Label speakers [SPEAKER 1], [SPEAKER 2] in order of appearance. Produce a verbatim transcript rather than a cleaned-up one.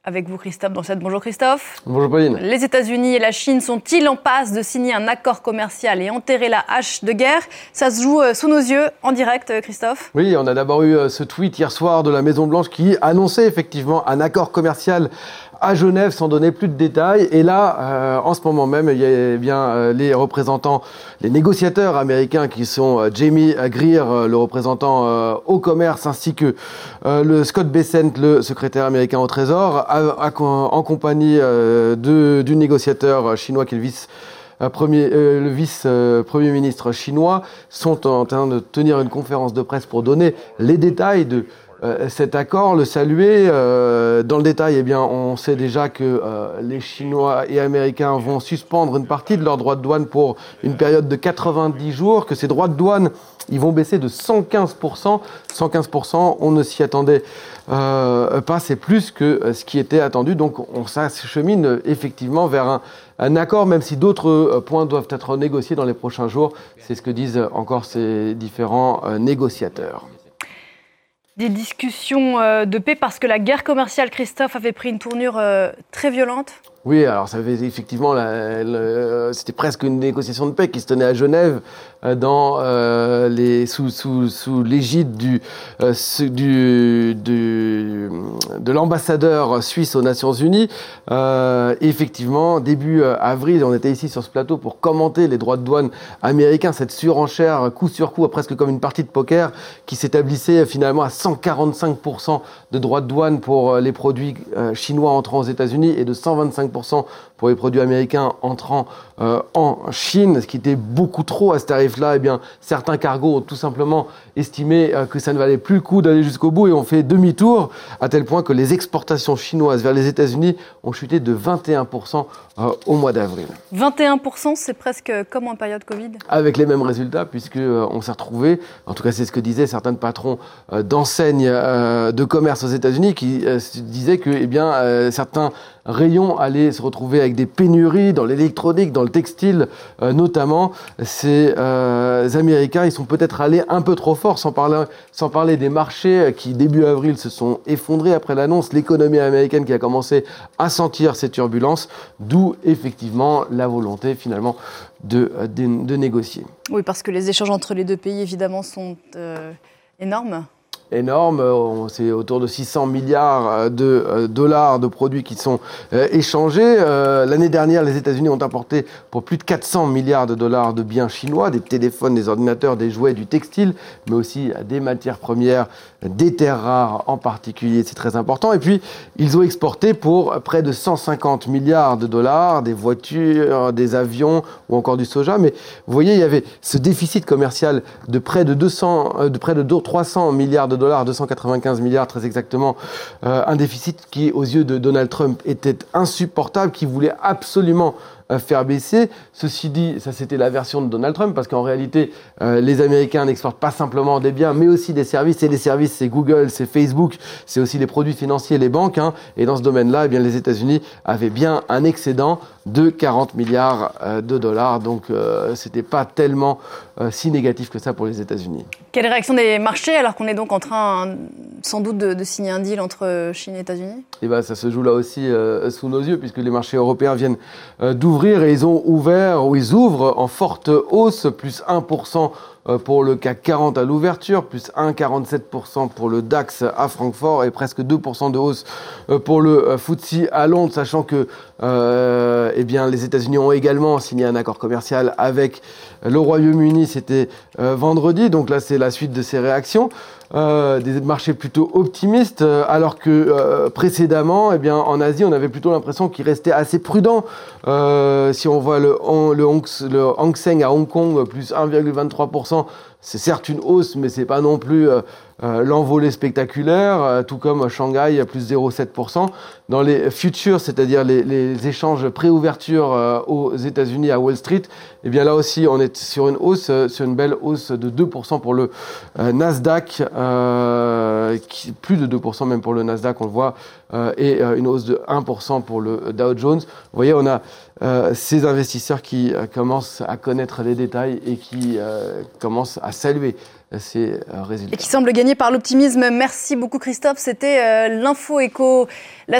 [SPEAKER 1] Avec vous, Christophe Donchette. Bonjour Christophe.
[SPEAKER 2] Bonjour Pauline.
[SPEAKER 1] Les États-Unis et la Chine sont-ils en passe de signer un accord commercial et enterrer la hache de guerre? Ça se joue sous nos yeux, en direct, Christophe.
[SPEAKER 2] Oui, on a d'abord eu ce tweet hier soir de la Maison-Blanche qui annonçait effectivement un accord commercial à Genève sans donner plus de détails. Et là, euh, en ce moment même, il y a eh bien euh, les représentants, les négociateurs américains qui sont euh, Jamie Greer, euh, le représentant euh, au commerce, ainsi que euh, le Scott Bessent, le secrétaire américain au Trésor, à, à, en compagnie euh, de, du négociateur chinois qui est le vice Premier, euh, le vice-premier euh, ministre chinois, sont en train de tenir une conférence de presse pour donner les détails de euh, cet accord, le saluer. Euh, dans le détail, eh bien, on sait déjà que euh, les Chinois et Américains vont suspendre une partie de leurs droits de douane pour une période de quatre-vingt-dix jours, que ces droits de douane ils vont baisser de cent quinze pour cent. cent quinze pour cent, on ne s'y attendait euh, pas, c'est plus que ce qui était attendu. Donc on s'achemine effectivement vers un, un accord, même si d'autres points doivent être négociés dans les prochains jours. C'est ce que disent encore ces différents euh, négociateurs.
[SPEAKER 1] Des discussions euh, de paix parce que la guerre commerciale, Christophe, avait pris une tournure euh, très violente.
[SPEAKER 2] Oui, alors ça avait effectivement, la, la, c'était presque une négociation de paix qui se tenait à Genève euh, dans euh, les sous sous sous l'égide du, euh, du, du de l'ambassadeur suisse aux Nations Unies. Euh, effectivement, début avril, on était ici sur ce plateau pour commenter les droits de douane américains, cette surenchère coup sur coup, presque comme une partie de poker, qui s'établissait finalement à cent quarante-cinq pour cent de droits de douane pour les produits euh, chinois entrant aux États-Unis et de cent vingt-cinq pour cent pour les produits américains entrant euh, en Chine, ce qui était beaucoup trop à ce tarif-là. Eh bien, certains cargos ont tout simplement estimé euh, que ça ne valait plus le coup d'aller jusqu'au bout et ont fait demi-tour, à tel point que les exportations chinoises vers les États-Unis ont chuté de vingt et un pour cent euh, au mois d'avril.
[SPEAKER 1] vingt et un pour cent, c'est presque comme en période Covid.
[SPEAKER 2] Avec les mêmes résultats, puisque euh, on s'est retrouvé, en tout cas c'est ce que disaient certains patrons euh, d'enseignes euh, de commerce aux États-Unis, qui euh, disaient que, eh bien, euh, certains rayons allaient se retrouver avec des pénuries dans l'électronique, dans le textile euh, notamment. Ces euh, Américains, ils sont peut-être allés un peu trop fort, sans parler, sans parler des marchés qui, début avril, se sont effondrés après l'annonce. L'économie américaine qui a commencé à sentir ces turbulences, d'où effectivement la volonté finalement de, de, de négocier.
[SPEAKER 1] Oui, parce que les échanges entre les deux pays, évidemment, sont euh, énormes.
[SPEAKER 2] énorme, c'est autour de six cents milliards de dollars de produits qui sont échangés. L'année dernière, les États-Unis ont importé pour plus de quatre cents milliards de dollars de biens chinois, des téléphones, des ordinateurs, des jouets, du textile, mais aussi des matières premières, des terres rares en particulier, c'est très important. Et puis, ils ont exporté pour près de cent cinquante milliards de dollars, des voitures, des avions ou encore du soja. Mais vous voyez, il y avait ce déficit commercial de près de deux cents, de près de trois cents milliards de dollars, deux cent quatre-vingt-quinze milliards très exactement, euh, un déficit qui, aux yeux de Donald Trump, était insupportable, qui voulait absolument euh, faire baisser. Ceci dit, ça c'était la version de Donald Trump, parce qu'en réalité, euh, les Américains n'exportent pas simplement des biens, mais aussi des services. Et les services, c'est Google, c'est Facebook, c'est aussi les produits financiers, les banques. Hein. Et dans ce domaine-là, eh bien, les États-Unis avaient bien un excédent de quarante milliards euh, de dollars. Donc, euh, c'était pas tellement euh, si négatif que ça pour les États-Unis.
[SPEAKER 1] Quelle réaction des marchés, alors qu'on est donc en train, sans doute, de, de signer un deal entre Chine et États-Unis?
[SPEAKER 2] Et ben, ça se joue là aussi euh, sous nos yeux, puisque les marchés européens viennent euh, d'ouvrir et ils ont ouvert, ou ils ouvrent en forte hausse, plus un pour cent pour le C A C quarante à l'ouverture, plus un virgule quarante-sept pour cent pour le DAX à Francfort et presque deux pour cent de hausse pour le F T S E à Londres, sachant que euh, eh bien, les États-Unis ont également signé un accord commercial avec le Royaume-Uni, c'était euh, vendredi, donc là c'est la suite de ces réactions. Euh, des marchés plutôt optimistes, euh, alors que euh, précédemment, eh bien, en Asie, on avait plutôt l'impression qu'ils restaient assez prudents. Euh, si on voit le, le, Hang, le Hang Seng à Hong Kong, plus un virgule vingt-trois pour cent, c'est certes une hausse, mais c'est pas non plus euh, euh, l'envolée spectaculaire, euh, tout comme Shanghai à plus zéro virgule sept pour cent. Dans les futures, c'est-à-dire les, les échanges pré-ouverture euh, aux États-Unis à Wall Street, eh bien là aussi, on est sur une hausse, euh, sur une belle hausse de deux pour cent pour le euh, Nasdaq, euh, qui, plus de deux pour cent même pour le Nasdaq, on le voit, euh, et euh, une hausse de un pour cent pour le Dow Jones. Vous voyez, on a euh, ces investisseurs qui euh, commencent à connaître les détails et qui euh, commencent à saluer ces euh, résultats.
[SPEAKER 1] Et qui semblent gagner par l'optimisme. Merci beaucoup Christophe, c'était euh, l'Info Éco. La